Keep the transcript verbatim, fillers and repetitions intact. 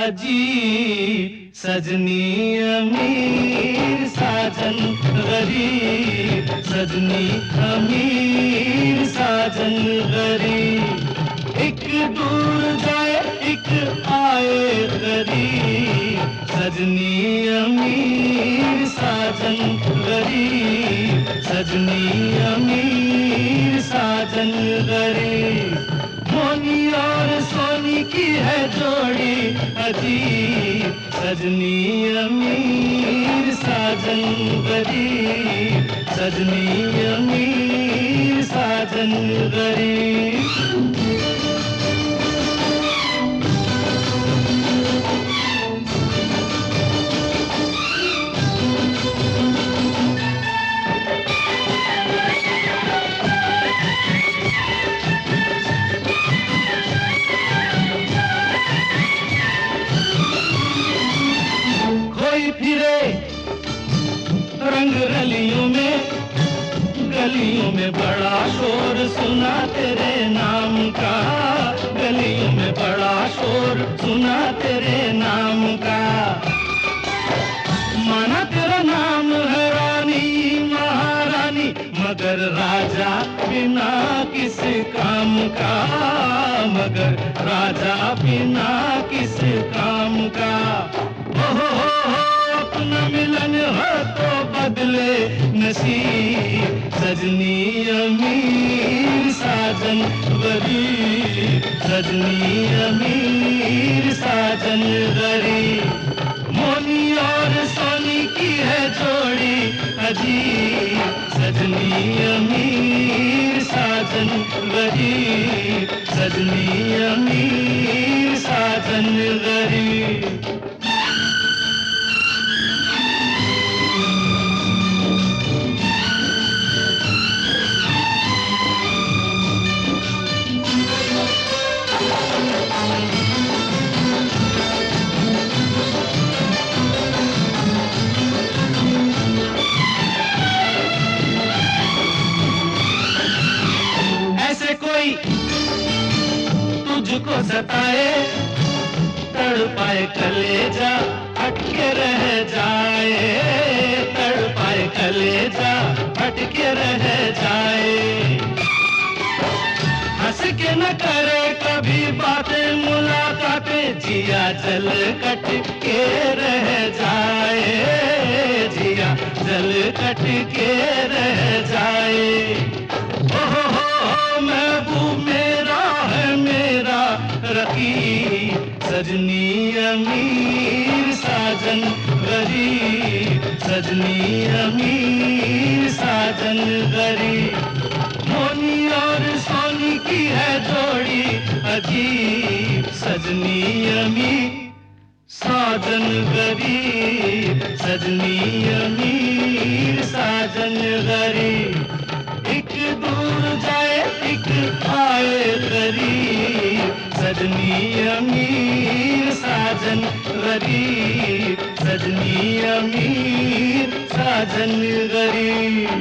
अजीब, सजनी अमीर साजन गरीब, सजनी अमीर साजन गरीब। एक दूर जाए एक आए करीब, सजनी अमीर साजन गरीब, सजनी अमीर साजन गरीब। मोनी और सोनी की है जोड़ी अजीब, सजनी अमीर साजन गरीब, सजनी अमीर साजन गरीब। फिरे रंग रलियों में, गलियों में बड़ा शोर सुना तेरे नाम का, गलियों में बड़ा शोर सुना तेरे नाम का। माना तेरा नाम है रानी महारानी, मगर राजा बिना किस काम का, मगर राजा बिना किस काम का। ओ हो हो अपना मिलन हो तो बदले नसीब, सजनी अमीर साजन गरीब, सजनी अमीर साजन गरीब। मोनी और सोनी की है जोड़ी अजीब, सजनी अमीर साजन गरीब, सजनी अमीर साजन गरीब। कोई तुझको सताए, तड़पाए कलेजा अटके रह जाए, तड़पाए कलेजा अटके रह जाए। हंस के न करे कभी बातें मुलाकातें, जिया जल कट के रह जाए, जिया जल कट के रह जाए। ओहो हो महबूब मेरा है मेरा रकीब, सजनी अमीर साजन गरीब, सजनी अमीर साजन गरीब। मोनी और सोनी की है जोड़ी अजीब, सजनी अमीर साजन गरीब, सजनी अमीर साजन गरीब। एक दूर जाए एक आए करीब, सजनी अमीर साजन गरीब, सजनी अमीर साजन गरीब।